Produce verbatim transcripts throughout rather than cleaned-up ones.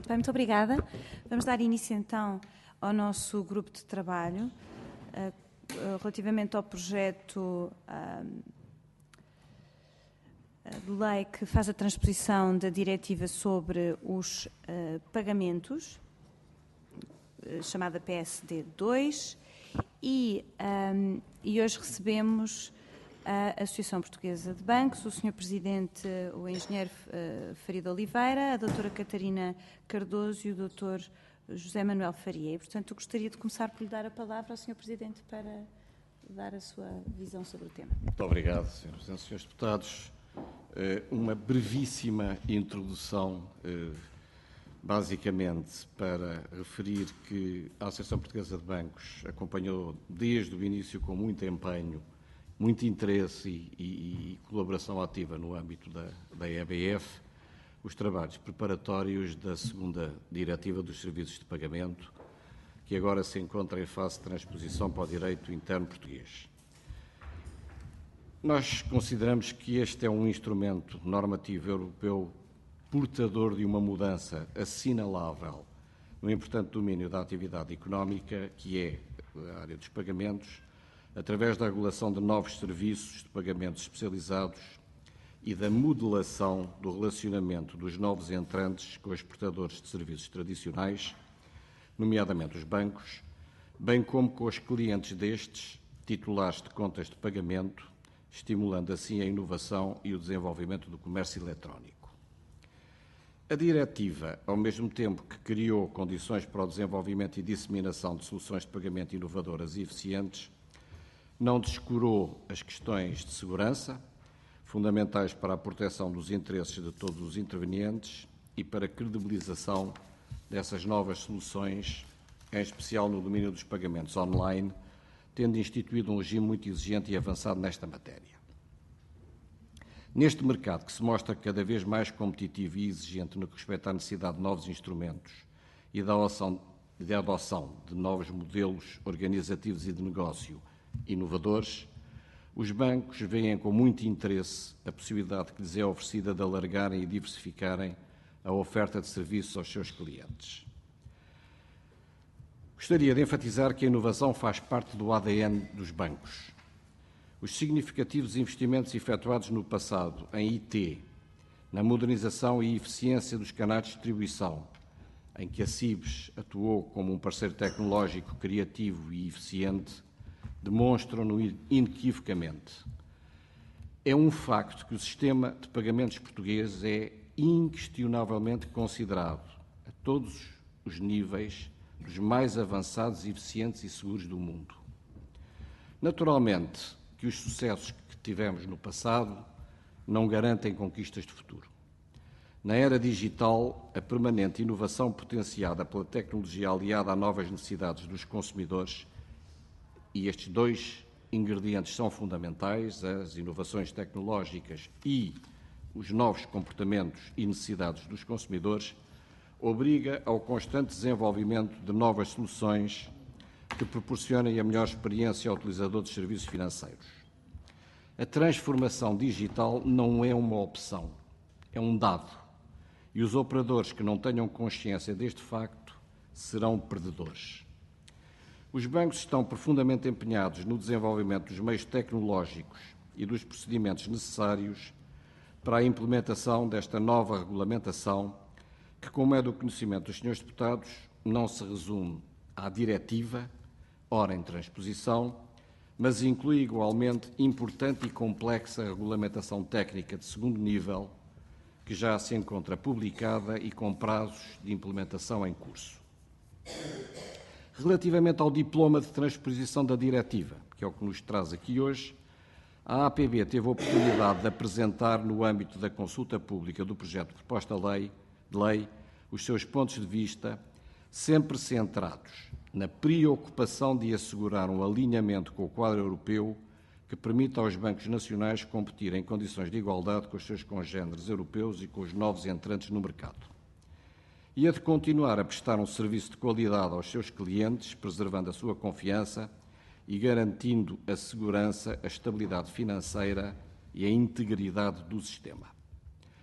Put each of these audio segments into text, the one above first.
Muito bem, muito obrigada. Vamos dar início então ao nosso grupo de trabalho uh, uh, relativamente ao projeto uh, de lei que faz a transposição da diretiva sobre os uh, pagamentos, uh, chamada P S D dois, e, um, e hoje recebemos a Associação Portuguesa de Bancos, o senhor Presidente, o engenheiro uh, Faria de Oliveira, a doutora Catarina Cardoso e o doutor José Manuel Faria. E, portanto, eu gostaria de começar por lhe dar a palavra ao senhor Presidente para dar a sua visão sobre o tema. Muito obrigado, senhor Presidente. Senhores Deputados, uma brevíssima introdução, basicamente para referir que a Associação Portuguesa de Bancos acompanhou desde o início com muito empenho, muito interesse e, e, e colaboração ativa no âmbito da, da E B F, os trabalhos preparatórios da segunda Diretiva dos Serviços de Pagamento, que agora se encontra em fase de transposição para o direito interno português. Nós consideramos que este é um instrumento normativo europeu portador de uma mudança assinalável no importante domínio da atividade económica, que é a área dos pagamentos, através da regulação de novos serviços de pagamentos especializados e da modelação do relacionamento dos novos entrantes com os prestadores de serviços tradicionais, nomeadamente os bancos, bem como com os clientes destes, titulares de contas de pagamento, estimulando assim a inovação e o desenvolvimento do comércio eletrónico. A diretiva, ao mesmo tempo que criou condições para o desenvolvimento e disseminação de soluções de pagamento inovadoras e eficientes, não descurou as questões de segurança, fundamentais para a proteção dos interesses de todos os intervenientes e para a credibilização dessas novas soluções, em especial no domínio dos pagamentos online, tendo instituído um regime muito exigente e avançado nesta matéria. Neste mercado, que se mostra cada vez mais competitivo e exigente no que respeita à necessidade de novos instrumentos e da adoção, da adoção de novos modelos organizativos e de negócio inovadores, os bancos veem com muito interesse a possibilidade que lhes é oferecida de alargarem e diversificarem a oferta de serviços aos seus clientes. Gostaria de enfatizar que a inovação faz parte do A D N dos bancos. Os significativos investimentos efetuados no passado em I T, na modernização e eficiência dos canais de distribuição, em que a Cibes atuou como um parceiro tecnológico criativo e eficiente, demonstram-no inequivocamente. É um facto que o sistema de pagamentos português é inquestionavelmente considerado, a todos os níveis, dos mais avançados, eficientes e seguros do mundo. Naturalmente que os sucessos que tivemos no passado não garantem conquistas de futuro. Na era digital, a permanente inovação potenciada pela tecnologia aliada a novas necessidades dos consumidores, e estes dois ingredientes são fundamentais, as inovações tecnológicas e os novos comportamentos e necessidades dos consumidores, obriga ao constante desenvolvimento de novas soluções que proporcionem a melhor experiência ao utilizador dos serviços financeiros. A transformação digital não é uma opção, é um dado, e os operadores que não tenham consciência deste facto serão perdedores. Os bancos estão profundamente empenhados no desenvolvimento dos meios tecnológicos e dos procedimentos necessários para a implementação desta nova regulamentação, que, como é do conhecimento dos senhores deputados, não se resume à diretiva, ora em transposição, mas inclui igualmente importante e complexa regulamentação técnica de segundo nível, que já se encontra publicada e com prazos de implementação em curso. Relativamente ao diploma de transposição da diretiva, que é o que nos traz aqui hoje, a A P B teve a oportunidade de apresentar, no âmbito da consulta pública do projeto de proposta de lei, de lei os seus pontos de vista, sempre centrados na preocupação de assegurar um alinhamento com o quadro europeu que permita aos bancos nacionais competir em condições de igualdade com os seus congêneres europeus e com os novos entrantes no mercado. E a de continuar a prestar um serviço de qualidade aos seus clientes, preservando a sua confiança e garantindo a segurança, a estabilidade financeira e a integridade do sistema.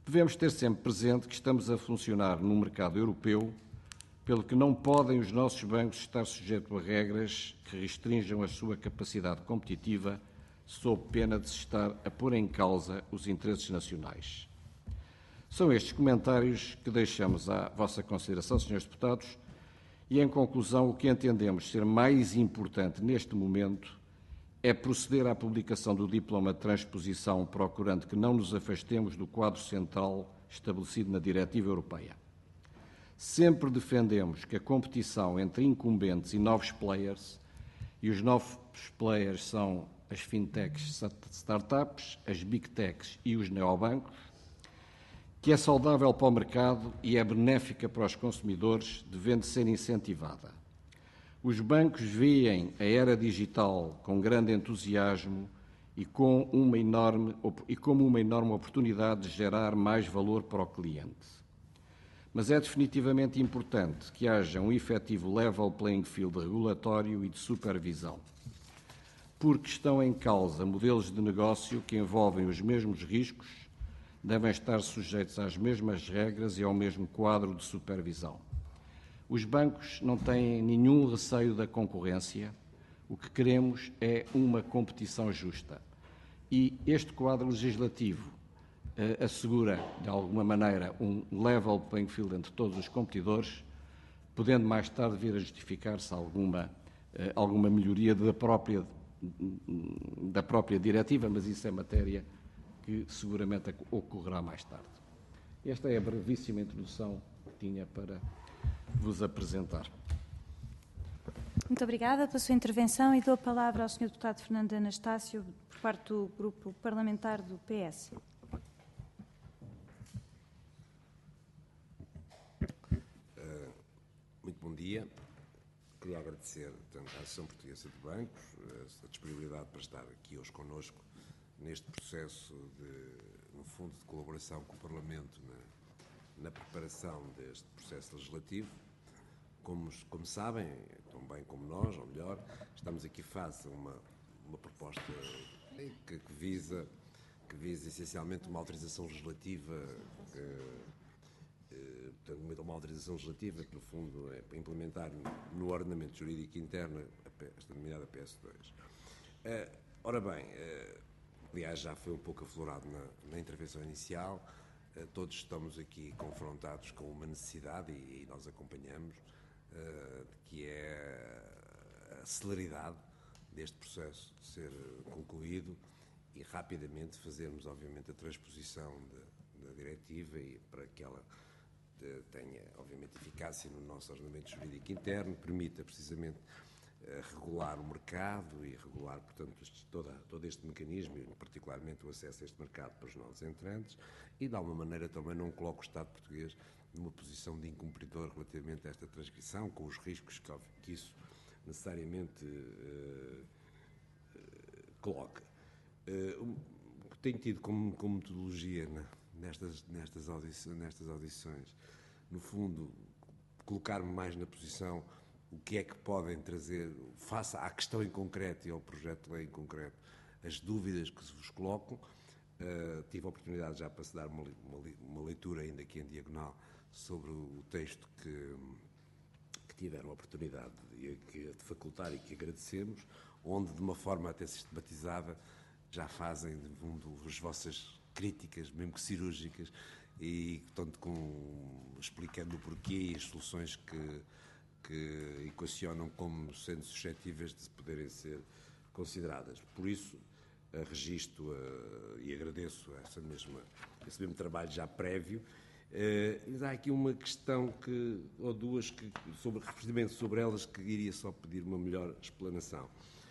Devemos ter sempre presente que estamos a funcionar num mercado europeu, pelo que não podem os nossos bancos estar sujeitos a regras que restringam a sua capacidade competitiva, sob pena de se estar a pôr em causa os interesses nacionais. São estes comentários que deixamos à vossa consideração, senhores deputados, e, em conclusão, o que entendemos ser mais importante neste momento é proceder à publicação do diploma de transposição, procurando que não nos afastemos do quadro central estabelecido na Diretiva Europeia. Sempre defendemos que a competição entre incumbentes e novos players, e os novos players são as fintechs, startups, as big techs e os neobancos, que é saudável para o mercado e é benéfica para os consumidores, devendo ser incentivada. Os bancos veem a era digital com grande entusiasmo e, com uma enorme, e como uma enorme oportunidade de gerar mais valor para o cliente. Mas é definitivamente importante que haja um efetivo level playing field regulatório e de supervisão, porque estão em causa modelos de negócio que envolvem os mesmos riscos, devem estar sujeitos às mesmas regras e ao mesmo quadro de supervisão. Os bancos não têm nenhum receio da concorrência. O que queremos é uma competição justa. E este quadro legislativo eh, assegura, de alguma maneira, um level playing field entre todos os competidores, podendo mais tarde vir a justificar-se alguma, eh, alguma melhoria da própria, da própria diretiva, mas isso é matéria que seguramente ocorrerá mais tarde. Esta é a brevíssima introdução que tinha para vos apresentar. Muito obrigada pela sua intervenção e dou a palavra ao senhor deputado Fernando Anastácio, por parte do Grupo Parlamentar do P S. Uh, muito bom dia. Queria agradecer tanto à Associação Portuguesa de Bancos a disponibilidade para estar aqui hoje connosco neste processo de, no fundo, de colaboração com o Parlamento na, na preparação deste processo legislativo. Como, como sabem, tão bem como nós, ou melhor, estamos aqui face a uma, uma proposta que, que, visa, que visa essencialmente uma autorização legislativa, que, eh, uma autorização legislativa que, no fundo, é para implementar no ordenamento jurídico interno esta denominada P S dois. Eh, ora bem, eh, aliás, já foi um pouco aflorado na, na intervenção inicial, eh, todos estamos aqui confrontados com uma necessidade, e, e nós acompanhamos, Uh, que é a celeridade deste processo de ser concluído e rapidamente fazermos, obviamente, a transposição de, da diretiva e para que ela de, tenha, obviamente, eficácia no nosso ordenamento jurídico interno, permita precisamente uh, regular o mercado e regular, portanto, este, toda, todo este mecanismo e particularmente o acesso a este mercado para os novos entrantes e, de alguma maneira, também não coloca o Estado português numa posição de incumpridor relativamente a esta transcrição, com os riscos que, que isso necessariamente uh, uh, coloca. Uh, tenho tido como, como metodologia na, nestas, nestas, audições, nestas audições, no fundo, colocar-me mais na posição o que é que podem trazer, face à questão em concreto e ao projeto de lei em concreto, as dúvidas que se vos colocam. Uh, tive a oportunidade já para se dar uma, uma, uma leitura ainda aqui em diagonal sobre o texto que, que tiveram a oportunidade de, de facultar e que agradecemos, onde, de uma forma até sistematizada, já fazem, de fundo, as vossas críticas, mesmo que cirúrgicas, e tanto com, explicando o porquê e as soluções que, que equacionam como sendo suscetíveis de poderem ser consideradas. Por isso, registro uh, e agradeço essa mesma, esse mesmo trabalho já prévio. Uh, mas há aqui uma questão que, ou duas, que, sobre, precisamente sobre elas, que iria só pedir uma melhor explanação.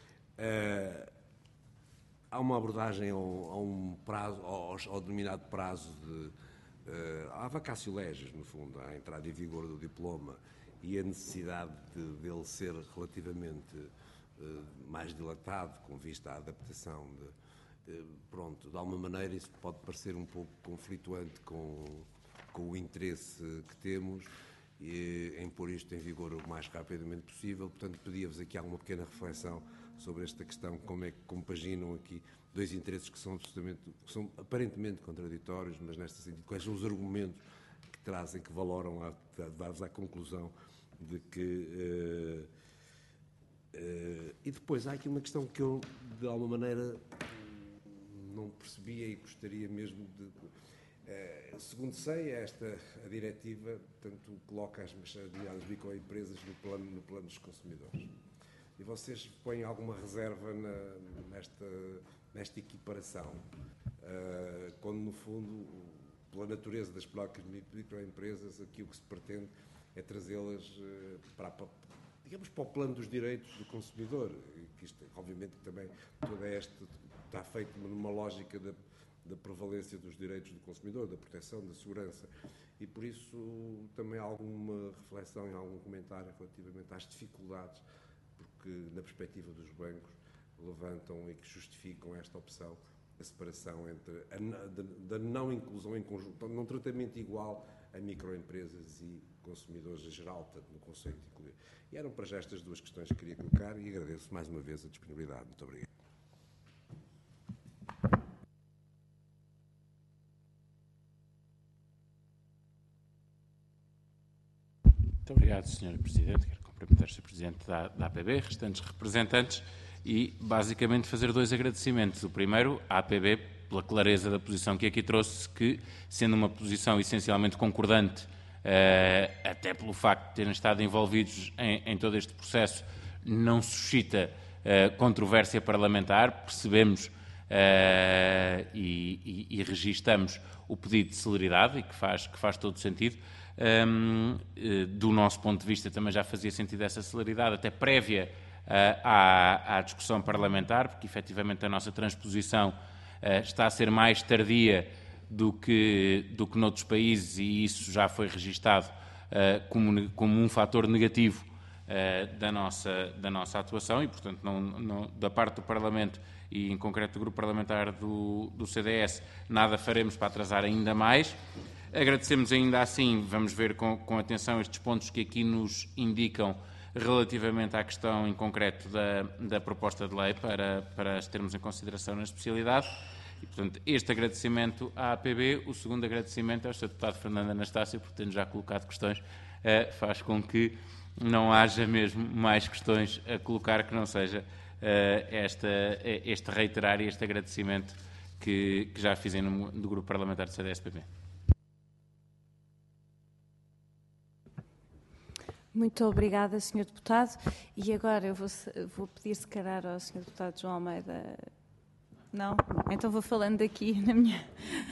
Uh, há uma abordagem ao, a um prazo, ao, ao denominado prazo de uh, à vacatio legis, no fundo, à entrada em vigor do diploma e a necessidade de, dele ser relativamente uh, mais dilatado com vista à adaptação de, uh, pronto, de alguma maneira isso pode parecer um pouco conflituante com com o interesse que temos e, em pôr isto em vigor o mais rapidamente possível. Portanto, pedia-vos aqui alguma pequena reflexão sobre esta questão, como é que compaginam aqui dois interesses que são, absolutamente, que são aparentemente contraditórios, mas neste sentido, quais são os argumentos que trazem, que valoram a dar-vos à conclusão de que... Uh, uh, e depois há aqui uma questão que eu, de alguma maneira, não percebia e gostaria mesmo de... Uh, segundo sei, esta a diretiva, portanto, coloca as microempresas no plano, no plano dos consumidores. E vocês põem alguma reserva na, nesta, nesta equiparação, uh, quando, no fundo, pela natureza das próprias microempresas, aqui o que se pretende é trazê-las uh, para, para, digamos, para o plano dos direitos do consumidor. E que isto, obviamente, que também toda esta está feito numa lógica da, da prevalência dos direitos do consumidor, da proteção, da segurança. E, por isso, também há alguma reflexão e algum comentário relativamente às dificuldades que, na perspectiva dos bancos, levantam e que justificam esta opção, a separação entre a, da, da não inclusão em conjunto, num tratamento igual a microempresas e consumidores em geral, portanto, no conceito de incluir. E eram para já estas duas questões que queria colocar e agradeço mais uma vez a disponibilidade. Muito obrigado. Muito obrigado, senhor Presidente. Quero cumprimentar o senhor Presidente da, da A P B, restantes representantes e, basicamente, fazer dois agradecimentos. O primeiro, à A P B, pela clareza da posição que aqui trouxe, que, sendo uma posição essencialmente concordante, eh, até pelo facto de terem estado envolvidos em, em todo este processo, não suscita eh, controvérsia parlamentar. Percebemos eh, e, e, e registamos o pedido de celeridade e que faz, que faz todo sentido. Um, do nosso ponto de vista também já fazia sentido essa celeridade, até prévia uh, à, à discussão parlamentar, porque efetivamente a nossa transposição uh, está a ser mais tardia do que, do que noutros países e isso já foi registado uh, como, como um fator negativo uh, da, nossa, da nossa atuação e, portanto, não, não, da parte do Parlamento e, em concreto, do Grupo Parlamentar do, do C D S, nada faremos para atrasar ainda mais. Agradecemos ainda assim, vamos ver com, com atenção estes pontos que aqui nos indicam relativamente à questão em concreto da, da proposta de lei para, para as termos em consideração na especialidade. E, portanto, este agradecimento à A P B, o segundo agradecimento é ao senhor Deputado Fernando Anastácio, por ter já colocado questões, eh, faz com que não haja mesmo mais questões a colocar que não seja eh, esta, este reiterar e este agradecimento que, que já fiz em nome do Grupo Parlamentar do C D S P B. Muito obrigada, senhor Deputado. E agora eu vou, vou pedir, se calhar, ao senhor Deputado João Almeida... Não? Então vou falando aqui na minha...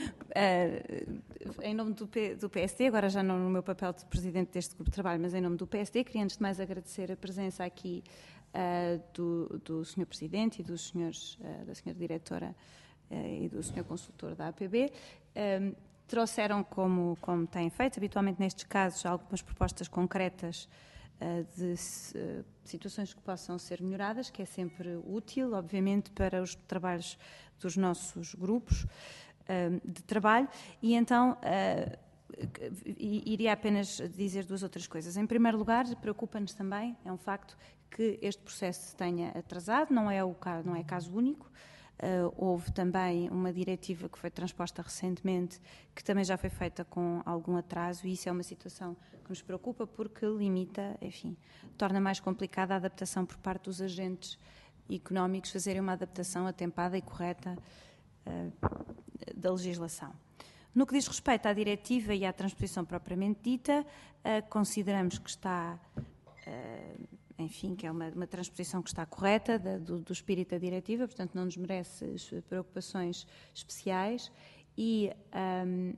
Uh, em nome do, P, do P S D, agora já não no meu papel de Presidente deste Grupo de Trabalho, mas em nome do P S D, queria antes de mais agradecer a presença aqui uh, do, do senhor Presidente e dos senhores, uh, da senhora Diretora uh, e do senhor Consultor da A P B. Uh, Trouxeram, como, como têm feito, habitualmente nestes casos, algumas propostas concretas uh, de uh, situações que possam ser melhoradas, que é sempre útil, obviamente, para os trabalhos dos nossos grupos uh, de trabalho. E então, uh, iria apenas dizer duas outras coisas. Em primeiro lugar, preocupa-nos também, é um facto, que este processo se tenha atrasado, não é, o caso, não é caso único. Uh, houve também uma diretiva que foi transposta recentemente, que também já foi feita com algum atraso, e isso é uma situação que nos preocupa porque limita, enfim, torna mais complicada a adaptação por parte dos agentes económicos, fazerem uma adaptação atempada e correta uh, da legislação. No que diz respeito à diretiva e à transposição propriamente dita, uh, consideramos que está... Uh, enfim, que é uma, uma transposição que está correta da, do, do espírito da diretiva, portanto não nos merece preocupações especiais e, um,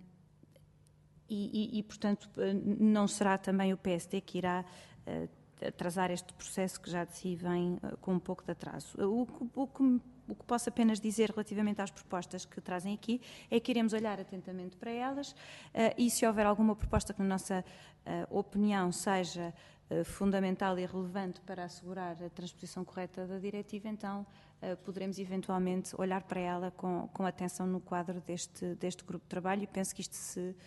e, e, e, portanto, não será também o P S D que irá uh, atrasar este processo que já de si vem uh, com um pouco de atraso. O, o, o, que, o que posso apenas dizer relativamente às propostas que trazem aqui é que iremos olhar atentamente para elas uh, e se houver alguma proposta que, na nossa uh, opinião, seja fundamental e relevante para assegurar a transposição correta da diretiva, então uh, poderemos eventualmente olhar para ela com, com atenção no quadro deste, deste grupo de trabalho e penso que isto se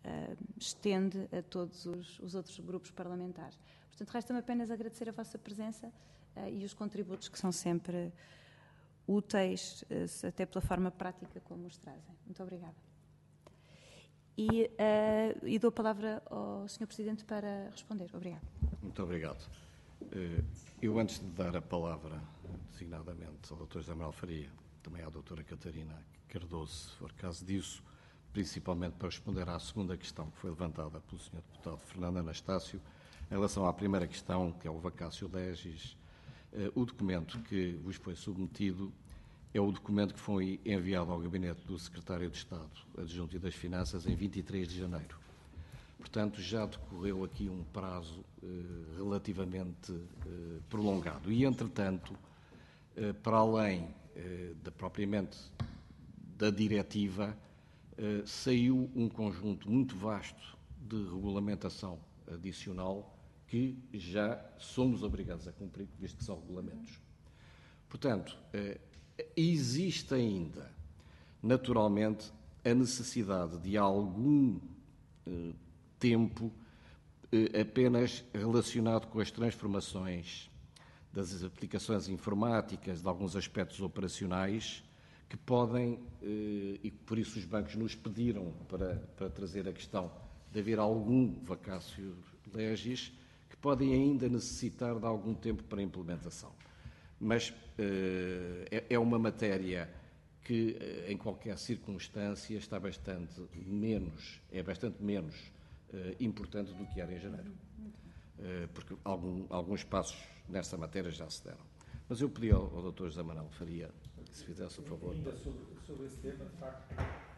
uh, estende a todos os, os outros grupos parlamentares. Portanto, resta-me apenas agradecer a vossa presença uh, e os contributos que são sempre úteis, uh, até pela forma prática como os trazem. Muito obrigada. E, uh, e dou a palavra ao senhor Presidente para responder. Obrigada. Muito obrigado. Uh, eu, antes de dar a palavra, designadamente, ao doutor José Manuel Faria, também à doutora Catarina Cardoso, se for caso disso, principalmente para responder à segunda questão que foi levantada pelo senhor deputado Fernando Anastácio, em relação à primeira questão, que é o vacatio legis, uh, o documento que vos foi submetido é o documento que foi enviado ao gabinete do secretário de Estado adjunto e das Finanças em vinte e três de janeiro. Portanto, já decorreu aqui um prazo eh, relativamente eh, prolongado. E, entretanto, eh, para além eh, da propriamente da diretiva, eh, saiu um conjunto muito vasto de regulamentação adicional que já somos obrigados a cumprir, visto que são regulamentos. Portanto, eh, existe ainda, naturalmente, a necessidade de algum eh, tempo eh, apenas relacionado com as transformações das aplicações informáticas, de alguns aspectos operacionais, que podem, eh, e por isso os bancos nos pediram para, para trazer a questão de haver algum vacatio legis, que podem ainda necessitar de algum tempo para implementação. Mas eh, é, é uma matéria que, em qualquer circunstância, está bastante menos, é bastante menos eh, importante do que era em janeiro. Eh, porque algum, alguns passos nessa matéria já se deram. Mas eu pedi ao, ao doutor José Manuel Faria que se fizesse o favor. Ainda sobre, sobre esse tema, de facto,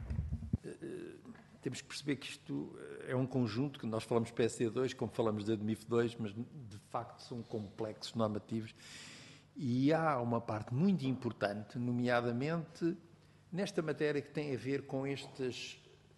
temos que perceber que isto é um conjunto, que nós falamos P S D dois, como falamos da ADMIF dois, mas de facto são complexos normativos. E há uma parte muito importante, nomeadamente nesta matéria que tem a ver com estes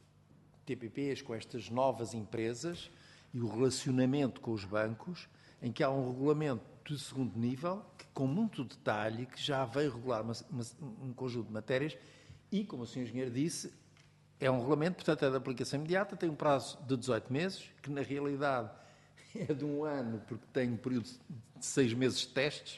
T P Ps, com estas novas empresas e o relacionamento com os bancos, em que há um regulamento de segundo nível, que com muito detalhe, que já veio regular uma, uma, um conjunto de matérias e, como o senhor Engenheiro disse, é um regulamento, portanto é de aplicação imediata, tem um prazo de dezoito meses, que na realidade é de um ano, porque tem um período de seis meses de testes,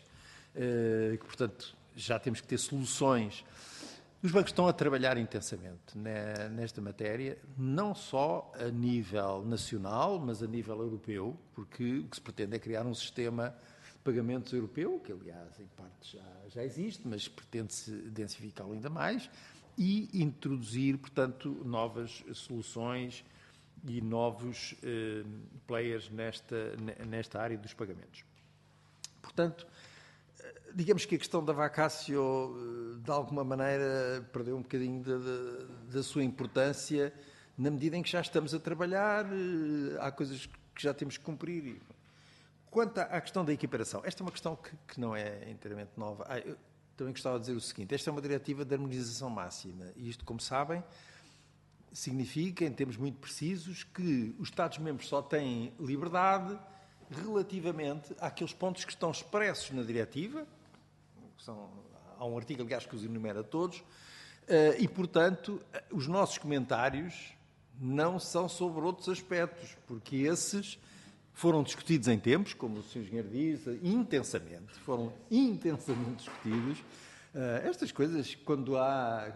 que, portanto, já temos que ter soluções. Os bancos estão a trabalhar intensamente nesta matéria, não só a nível nacional, mas a nível europeu, porque o que se pretende é criar um sistema de pagamentos europeu, que, aliás, em parte já, já existe, mas pretende-se densificá-lo ainda mais, e introduzir, portanto, novas soluções e novos eh, players nesta, nesta área dos pagamentos. Portanto, digamos que a questão da vacatio, de alguma maneira, perdeu um bocadinho da, da, da sua importância, na medida em que já estamos a trabalhar, há coisas que já temos que cumprir. Quanto à questão da equiparação, esta é uma questão que, que não é inteiramente nova. Ah, eu também gostava de dizer o seguinte, esta é uma diretiva de harmonização máxima, e isto, como sabem, significa, em termos muito precisos, que os Estados-membros só têm liberdade relativamente àqueles pontos que estão expressos na diretiva, são, há um artigo, aliás, que os enumera todos, e, portanto, os nossos comentários não são sobre outros aspectos, porque esses foram discutidos em tempos, como o senhor Engenheiro diz, intensamente, foram intensamente discutidos. Estas coisas, quando há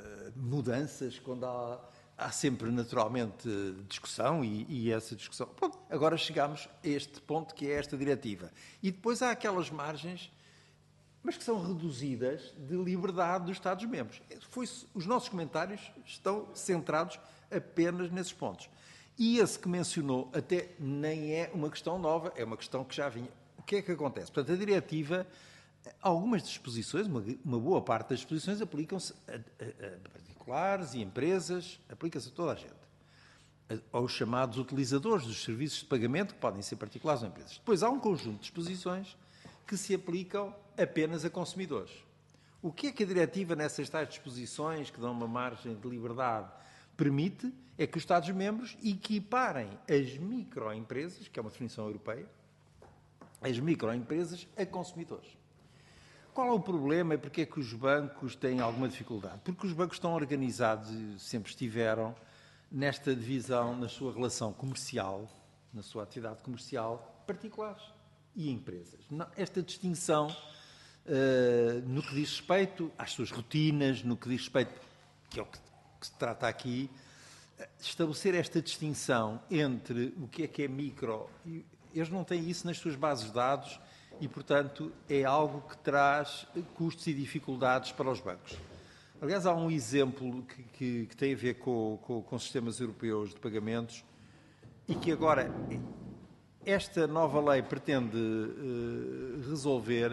mudanças, quando há, há sempre, naturalmente, discussão, e, e essa discussão... Pronto, agora chegamos a este ponto, que é esta diretiva. E depois há aquelas margens, mas que são reduzidas, de liberdade dos Estados-membros. Foi, os nossos comentários estão centrados apenas nesses pontos. E esse que mencionou até nem é uma questão nova, é uma questão que já vinha. O que é que acontece? Portanto, a diretiva, algumas disposições, uma, uma boa parte das disposições, aplicam-se a, a, a particulares e empresas, aplica-se a toda a gente. A, aos chamados utilizadores dos serviços de pagamento, que podem ser particulares ou empresas. Depois há um conjunto de disposições que se aplicam apenas a consumidores. O que é que a diretiva, nessas tais disposições que dão uma margem de liberdade, permite? É que os Estados-membros equiparem as microempresas, que é uma definição europeia, as microempresas a consumidores. Qual é o problema e porquê é que os bancos têm alguma dificuldade? Porque os bancos estão organizados, e sempre estiveram, nesta divisão, na sua relação comercial, na sua atividade comercial, particulares e empresas. Não, esta distinção, uh, no que diz respeito às suas rotinas, no que diz respeito, que é o que, que se trata aqui, estabelecer esta distinção entre o que é que é micro, e eles não têm isso nas suas bases de dados e, portanto, é algo que traz custos e dificuldades para os bancos. Aliás, há um exemplo que, que, que tem a ver com, com, com sistemas europeus de pagamentos e que agora esta nova lei pretende uh, resolver,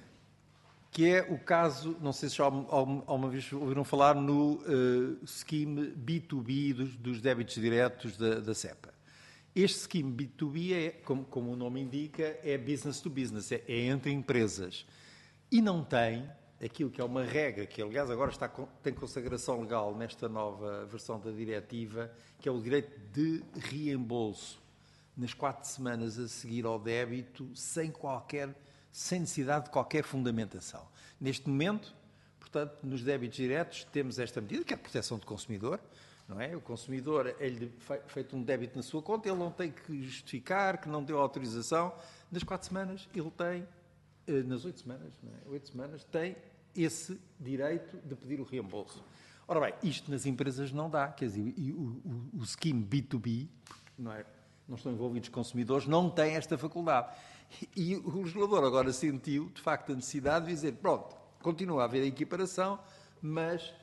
que é o caso, não sei se já alguma vez ouviram falar, no uh, scheme B dois B dos, dos débitos diretos da, da SEPA. Este scheme B dois B, é, como, como o nome indica, é business to business, é, é entre empresas. E não tem aquilo que é uma regra, que aliás agora está, tem consagração legal nesta nova versão da diretiva, que é o direito de reembolso nas quatro semanas a seguir ao débito, sem qualquer, sem necessidade de qualquer fundamentação. Neste momento, portanto, nos débitos diretos temos esta medida, que é a proteção do consumidor, não é? O consumidor, é-lhe feito um débito na sua conta, ele não tem que justificar, que não deu autorização. Nas quatro semanas, ele tem, nas oito semanas, não é? Oito semanas, tem esse direito de pedir o reembolso. Ora bem, isto nas empresas não dá, quer dizer, e o, o, o scheme B dois B, não é? Não estão envolvidos consumidores, não tem esta faculdade. E o legislador agora sentiu, de facto, a necessidade de dizer, pronto, continua a haver a equiparação, mas uh,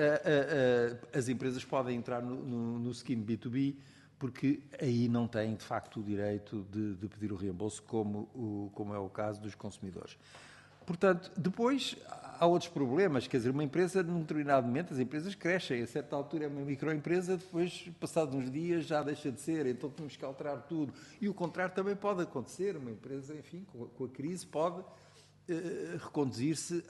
uh, uh, as empresas podem entrar no, no, no scheme B dois B, porque aí não têm, de facto, o direito de, de pedir o reembolso, como, o, como é o caso dos consumidores. Portanto, depois há outros problemas, quer dizer, uma empresa, num determinado momento, as empresas crescem, a certa altura é uma microempresa, depois, passados uns dias, já deixa de ser, então temos que alterar tudo. E o contrário também pode acontecer, uma empresa, enfim, com a, com a crise, pode eh, reconduzir-se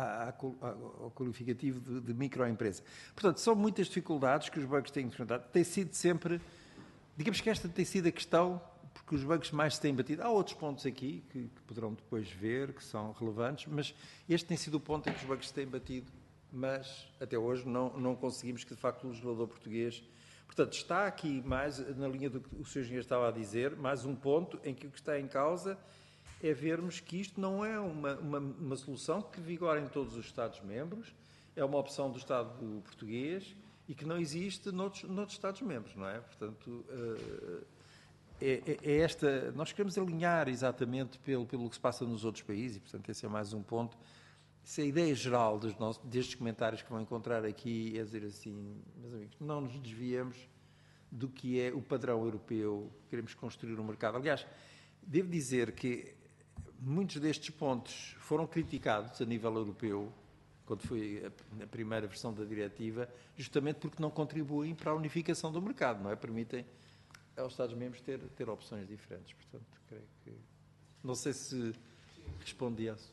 ao qualificativo de, de microempresa. Portanto, são muitas dificuldades que os bancos têm enfrentado. Tem sido sempre, digamos que esta tem sido a questão, porque os bancos mais se têm batido. Há outros pontos aqui que, que poderão depois ver, que são relevantes, mas este tem sido o ponto em que os bancos se têm batido, mas até hoje não, não conseguimos que, de facto, o legislador português... Portanto, está aqui mais, na linha do que o senhor engenheiro estava a dizer, mais um ponto em que o que está em causa é vermos que isto não é uma, uma, uma solução que vigora em todos os Estados-membros, é uma opção do Estado português e que não existe noutros, noutros Estados-membros, não é? Portanto... Uh, É, é esta, nós queremos alinhar exatamente pelo, pelo que se passa nos outros países e, portanto, esse é mais um ponto. Se a ideia geral dos nossos, destes comentários que vão encontrar aqui é dizer assim, meus amigos, não nos desviemos do que é o padrão europeu, queremos construir um mercado. Aliás, devo dizer que muitos destes pontos foram criticados a nível europeu, quando foi a, a primeira versão da diretiva, justamente porque não contribuem para a unificação do mercado, não é? Permitem aos Estados-membros ter, ter opções diferentes. Portanto, creio que... Não sei se respondi a isso.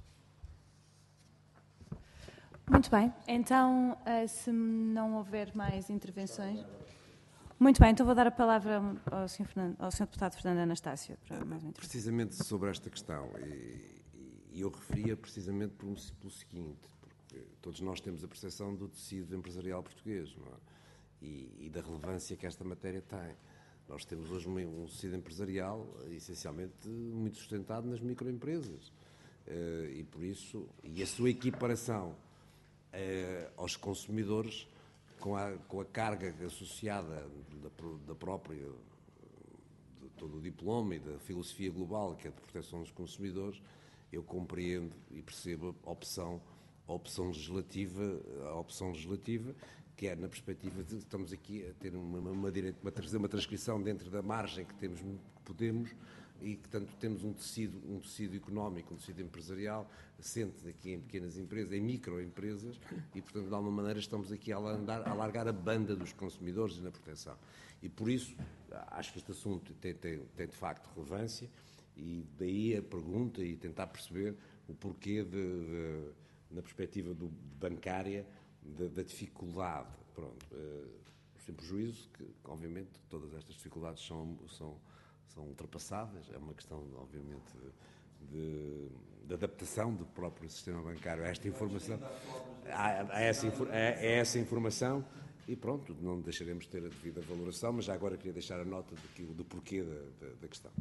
Muito bem. Então, se não houver mais intervenções... Muito bem. Então vou dar a palavra ao senhor, Fernando, ao senhor Deputado Fernando Anastácio para mais uma intervenção. Precisamente sobre esta questão. E, e eu referia precisamente pelo, pelo seguinte, porque todos nós temos a percepção do tecido empresarial português, não é? E, e da relevância que esta matéria tem. Nós temos hoje um tecido empresarial essencialmente muito sustentado nas microempresas e por isso, e a sua equiparação aos consumidores com a, com a carga associada da, da própria, de todo o diploma e da filosofia global que é de proteção dos consumidores, eu compreendo e percebo a opção, a opção legislativa, a opção legislativa que é na perspectiva de estamos aqui a ter uma, uma, uma, uma, uma transcrição dentro da margem que temos, que podemos, e que tanto temos um tecido, um tecido económico, um tecido empresarial, assente aqui em pequenas empresas, em microempresas, e portanto de alguma maneira estamos aqui a alargar, a alargar a banda dos consumidores na proteção. E por isso acho que este assunto tem, tem, tem de facto relevância, e daí a pergunta e tentar perceber o porquê, de, de, na perspectiva do, bancária, Da, da dificuldade, pronto, uh, sem prejuízo que, que obviamente todas estas dificuldades são, são, são ultrapassadas, é uma questão obviamente de, de adaptação do próprio sistema bancário a esta informação, a, a, essa, a, a essa informação e pronto, não deixaremos de ter a devida valoração, mas já agora queria deixar a nota daquilo, do porquê da, da, da questão.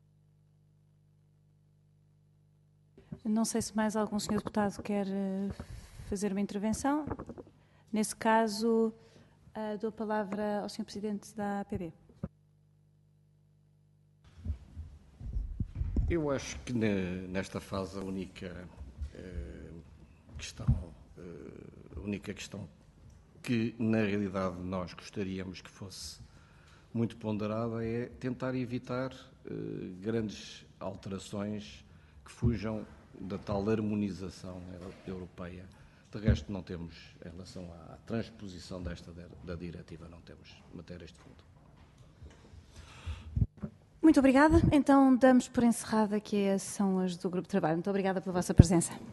Não sei se mais algum senhor deputado quer fazer uma intervenção. Nesse caso, dou a palavra ao senhor Presidente da A P B. Eu acho que nesta fase a única eh, questão, eh, a única questão que na realidade nós gostaríamos que fosse muito ponderada é tentar evitar eh, grandes alterações que fujam da tal harmonização europeia. De resto, não temos, em relação à transposição desta da diretiva, não temos matérias de fundo. Muito obrigada. Então, damos por encerrada aqui as sessões do Grupo de Trabalho. Muito obrigada pela vossa presença.